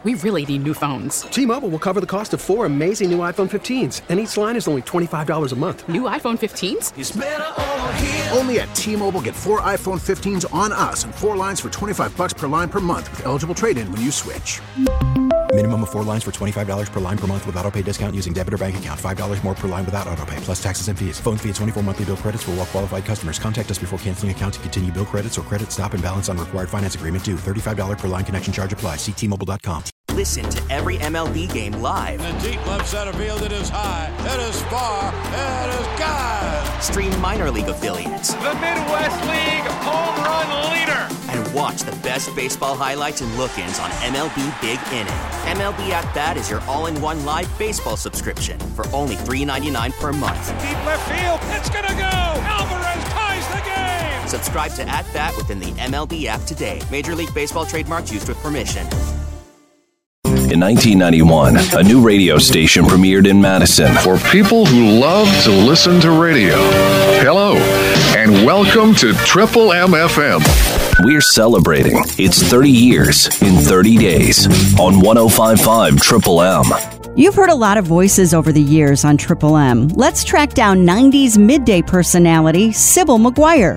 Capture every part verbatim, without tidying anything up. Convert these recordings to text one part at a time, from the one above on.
We really need new phones. T-Mobile will cover the cost of four amazing new iPhone fifteens, and each line is only twenty-five dollars a month. New iPhone fifteens? It's better over here. Only at T-Mobile, get four iPhone fifteens on us and four lines for twenty-five dollars per line per month with eligible trade-in when you switch. Minimum of four lines for twenty-five dollars per line per month with autopay discount using debit or bank account. five dollars more per line without autopay, plus taxes and fees. Phone fee at twenty-four monthly bill credits for well-qualified customers. Contact us before canceling account to continue bill credits or credit stop and balance on required finance agreement due. thirty-five dollars per line connection charge applies. See T Mobile dot com. Listen to every M L B game live. In the deep left center field, it is high, it is far, it is gone. Stream minor league affiliates. The Midwest League home run leader. And watch the best baseball highlights and look-ins on M L B Big Inning. M L B At Bat is your all-in-one live baseball subscription for only three dollars and ninety-nine cents per month. Deep left field, it's gonna go. Alvarez ties the game. Subscribe to At Bat within the M L B app today. Major League Baseball trademarks used with permission. In nineteen ninety-one, a new radio station premiered in Madison. For people who love to listen to radio, hello, and welcome to Triple M F M. We're celebrating its thirty years in thirty days on one oh five point five Triple M. You've heard a lot of voices over the years on Triple M. Let's track down nineties midday personality Sybil McGuire.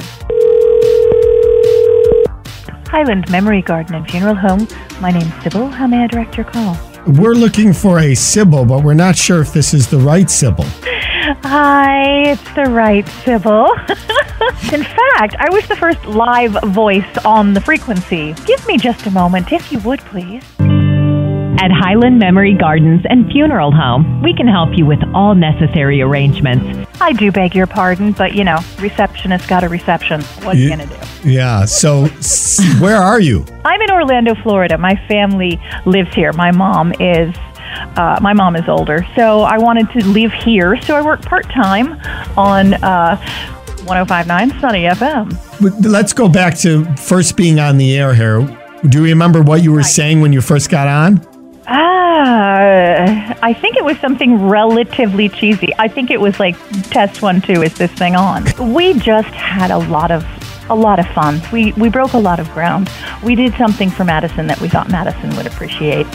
Highland Memory Garden and Funeral Home. My name's Sybil. How may I direct your call? We're looking for a Sybil, but we're not sure if this is the right Sybil. Hi, it's the right Sybil. In fact, I was the first live voice on the frequency. Give me just a moment, if you would, please. At Highland Memory Gardens and Funeral Home, we can help you with all necessary arrangements. I do beg your pardon, but, you know, receptionist got a reception. What are you going to do? Yeah, so where are you? I'm in Orlando, Florida. My family lives here. My mom is uh, my mom is older, so I wanted to live here. So I work part-time on uh, one oh five point nine Sunny F M. Let's go back to first being on the air here. Do you remember what you were right. saying when you first got on? Ah, I think it was something relatively cheesy. I think it was like test one, two, is this thing on? We just had a lot of a lot of fun. We we broke a lot of ground. We did something for Madison that we thought Madison would appreciate.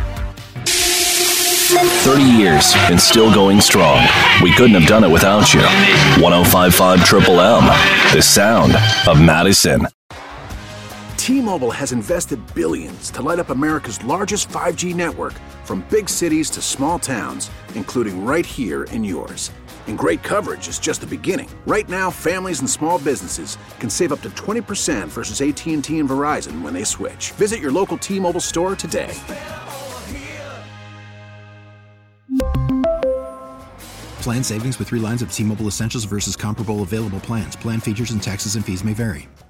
thirty years and still going strong. We couldn't have done it without you. one oh five point five Triple M, the sound of Madison. T-Mobile has invested billions to light up America's largest five G network, from big cities to small towns, including right here in yours. And great coverage is just the beginning. Right now, families and small businesses can save up to twenty percent versus A T and T and Verizon when they switch. Visit your local T-Mobile store today. Plan savings with three lines of T-Mobile Essentials versus comparable available plans. Plan features and taxes and fees may vary.